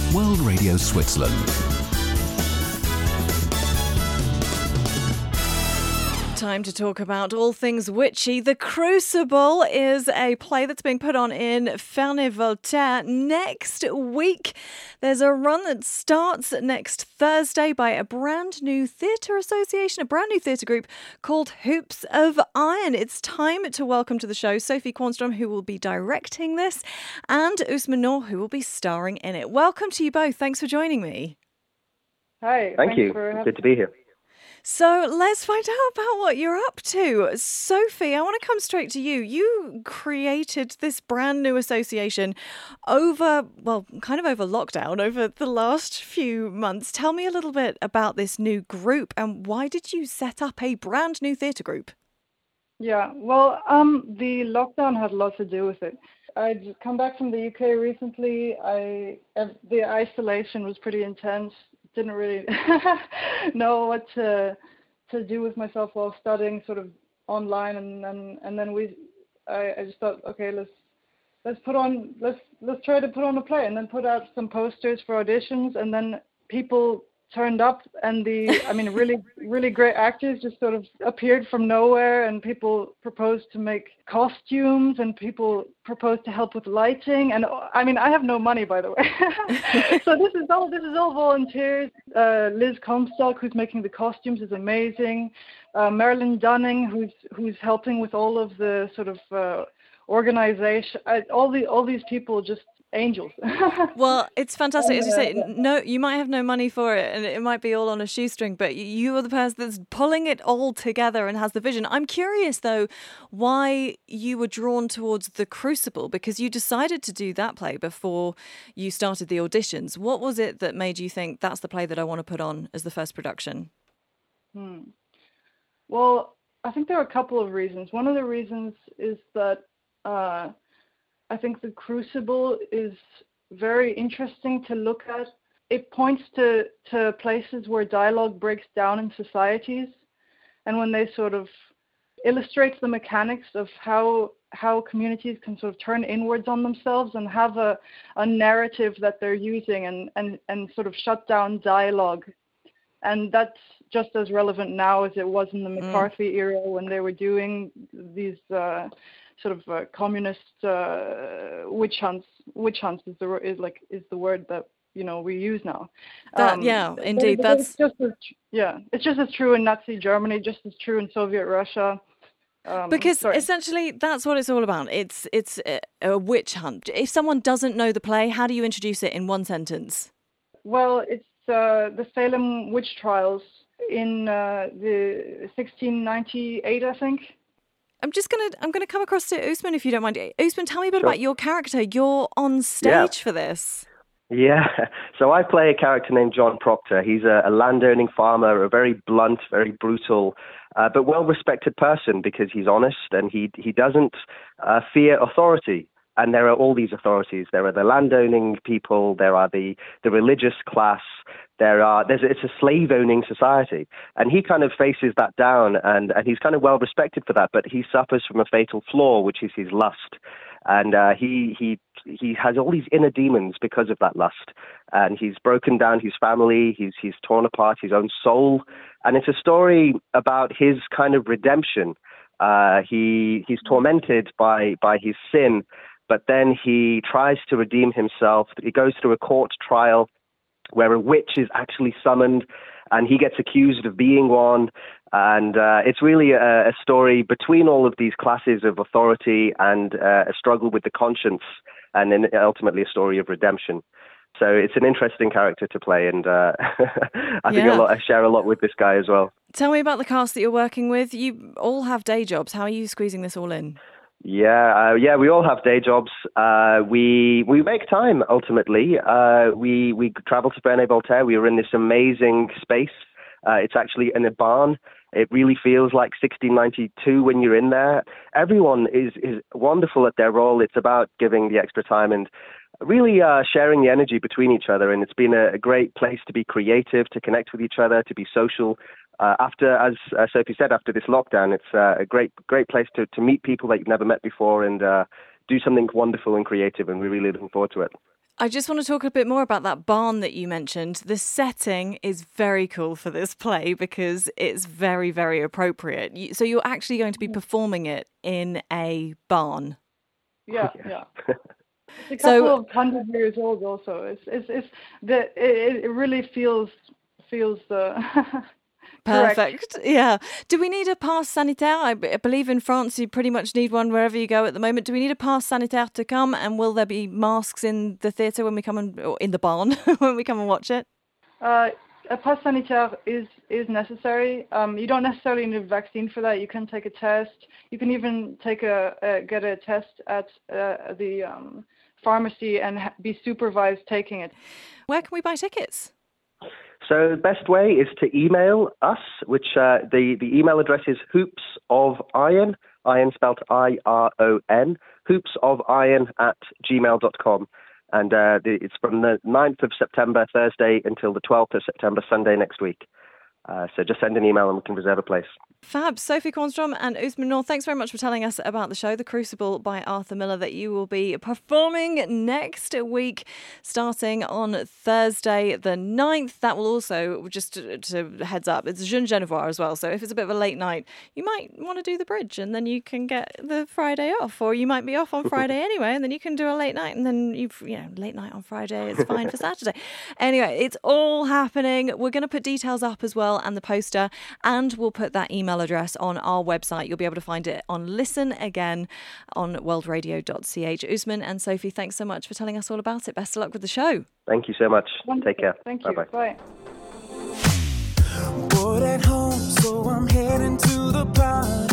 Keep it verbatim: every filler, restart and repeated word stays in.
World Radio Switzerland. Time to talk about all things witchy. The Crucible is a play that's being put on in Ferney-Voltaire next week. There's a run that starts next Thursday by a brand new theatre association, a brand new theatre group called Hoops of Iron. It's time to welcome to the show Sophie Kornstrom, who will be directing this, and Usman Noor, who will be starring in it. Welcome to you both. Thanks for joining me. Hi. Thank you. Good to be here. So let's find out about what you're up to. Sophie, I want to come straight to you. You created this brand new association over, well, kind of over lockdown, over the last few months. Tell me a little bit about this new group and why did you set up a brand new theatre group? Yeah, well, um, the lockdown had a lot to do with it. I'd come back from the U K recently. I the isolation was pretty intense. Didn't really know what to to do with myself while studying sort of online, and then and then we I, I just thought, okay, let's let's put on let's let's try to put on a play, and then put out some posters for auditions, and then people turned up, and the I mean really really great actors just sort of appeared from nowhere, and people proposed to make costumes, and people proposed to help with lighting, and I mean I have no money, by the way. So this is all this is all volunteers. uh, Liz Comstock, who's making the costumes, is amazing. uh, Marilyn Dunning, who's who's helping with all of the sort of uh, organization. I, all the all these people just angels. Well, it's fantastic. As you say, no, you might have no money for it and it might be all on a shoestring, but you are the person that's pulling it all together and has the vision. I'm curious, though, why you were drawn towards The Crucible, because you decided to do that play before you started the auditions. What was it that made you think that's the play that I want to put on as the first production? Hmm. Well, I think there are a couple of reasons. One of the reasons is that uh, I think The Crucible is very interesting to look at. It points to, to places where dialogue breaks down in societies, and when they sort of illustrates the mechanics of how how communities can sort of turn inwards on themselves and have a, a narrative that they're using, and, and, and sort of shut down dialogue. And that's just as relevant now as it was in the McCarthy mm. era, when they were doing these uh, sort of uh, communist uh, witch hunts. Witch hunts is the is like is the word that you know we use now. That um, yeah, indeed. But, but that's it's just as, yeah, it's just as true in Nazi Germany, just as true in Soviet Russia. Um, because sorry. essentially that's what it's all about. It's it's a, a witch hunt. If someone doesn't know the play, how do you introduce it in one sentence? Well, it's uh, the Salem witch trials in uh, the sixteen ninety-eight, I think. I'm just gonna I'm gonna come across to Usman, if you don't mind. Usman, tell me a bit Sure. about your character. You're on stage Yeah. for this. Yeah, so I play a character named John Proctor. He's a, a land-owning farmer, a very blunt, very brutal, uh, but well-respected person because he's honest and he he doesn't uh, fear authority. And there are all these authorities. There are the landowning people. There are the, the religious class. There are there's it's a slave-owning society, and he kind of faces that down, and, and he's kind of well respected for that. But he suffers from a fatal flaw, which is his lust, and uh, he he he has all these inner demons because of that lust, and he's broken down his family. He's he's torn apart his own soul, and it's a story about his kind of redemption. Uh, he he's tormented by by his sin. But then he tries to redeem himself. He goes through a court trial where a witch is actually summoned, and he gets accused of being one. And uh, it's really a, a story between all of these classes of authority and uh, a struggle with the conscience, and then ultimately a story of redemption. So it's an interesting character to play, and uh, I think Yeah. a lot, I share a lot with this guy as well. Tell me about the cast that you're working with. You all have day jobs. How are you squeezing this all in? Yeah, uh, yeah, we all have day jobs. Uh, we we make time ultimately. Uh, we we travel to Ferney-Voltaire. We are in this amazing space. Uh, it's actually in a barn. It really feels like sixteen ninety-two when you're in there. Everyone is is wonderful at their role. It's about giving the extra time and really uh, sharing the energy between each other. And it's been a, a great place to be creative, to connect with each other, to be social. Uh, after, as uh, Sophie said, after this lockdown, it's uh, a great, great place to, to meet people that you've never met before and uh, do something wonderful and creative, and we're really looking forward to it. I just want to talk a bit more about that barn that you mentioned. The setting is very cool for this play because it's very, very appropriate. You, so you're actually going to be performing it in a barn. Yeah, yeah. It's a couple so, of hundred years old. Also, it's it's it's the it, it really feels feels the. Perfect. Correct. Yeah. Do we need a pass sanitaire? I, b- I believe in France you pretty much need one wherever you go at the moment. Do we need a pass sanitaire to come? And will there be masks in the theatre when we come and or in the barn when we come and watch it? Uh, a pass sanitaire is is necessary. Um, you don't necessarily need a vaccine for that. You can take a test. You can even take a, a get a test at uh, the um, pharmacy and ha- be supervised taking it. Where can we buy tickets? So the best way is to email us, which uh, the, the email address is hoops of iron, iron spelled I R O N, hoops of iron at gmail dot com. And uh, the, it's from the ninth of September, Thursday, until the twelfth of September, Sunday next week. Uh, so just send an email and we can reserve a place. Fab. Sophie Kornstrom and Usman Nur, thanks very much for telling us about the show, The Crucible by Arthur Miller, that you will be performing next week, starting on Thursday the ninth. That will also, just to, to heads up, it's Jeune Genevois as well. So if it's a bit of a late night, you might want to do the bridge and then you can get the Friday off, or you might be off on Friday anyway, and then you can do a late night, and then you've, you know, late night on Friday is fine for Saturday. Anyway, it's all happening. We're going to put details up as well and the poster, and we'll put that email address on our website. You'll be able to find it on Listen Again on world radio dot c h. Usman and Sophie, thanks so much for telling us all about it. Best of luck with the show. Thank you so much. Wonderful. Take care. Thank you. Bye-bye. Bye. Bored at home, so I'm heading to the party.